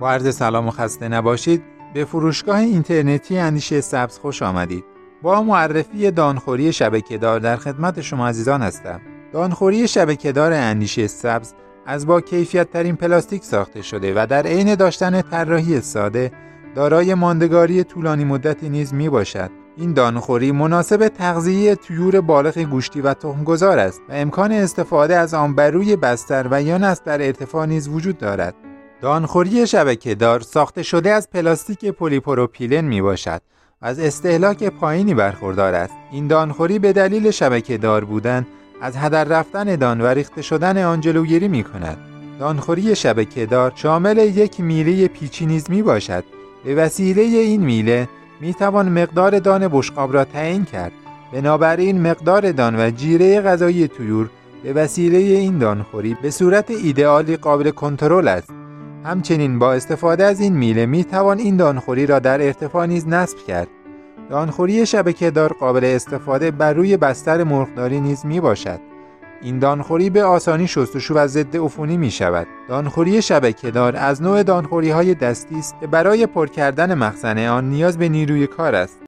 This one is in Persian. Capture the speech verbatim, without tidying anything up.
با عرض سلام و خسته نباشید. به فروشگاه اینترنتی اندیشه سبز خوش آمدید. با معرفی دانخوری شبکه‌دار در خدمت شما عزیزان هستم. دانخوری شبکه‌دار اندیشه سبز از با کیفیت ترین پلاستیک ساخته شده و در عین داشتن طراحی ساده دارای ماندگاری طولانی مدتی نیز می باشد. این دانخوری مناسب تغذیه طیور بالغ گوشتی و تخم‌گذار است و امکان استفاده از آن بر روی بستر و یا نصب در ارتفاع نیز وجود دارد. دانخوری شبکه‌دار ساخته شده از پلاستیک پلی‌پروپیلن می باشد و از استهلاک پایینی برخوردار است. این دانخوری به دلیل شبکه‌دار بودن از هدر رفتن دان و ریخته شدن آن جلوگیری می کند. دانخوری شبکه‌دار شامل یک میله پیچی نیز می باشد. به وسیله این میله می توان مقدار دان بشقاب را تعیین کرد. بنابراین مقدار دان و جیره غذایی طیور به وسیله این دانخوری به صورت ایدئالی قابل کنترل است. همچنین با استفاده از این میله می توان این دانخوری را در ارتفاع نیز نصب کرد. دانخوری شبکه‌دار قابل استفاده بر روی بستر مرغداری نیز می باشد. این دانخوری به آسانی شستشو و ضد عفونی می شود. دانخوری شبکه‌دار از نوع دانخوری های دستی است که برای پر کردن مخزن آن نیاز به نیروی کار است.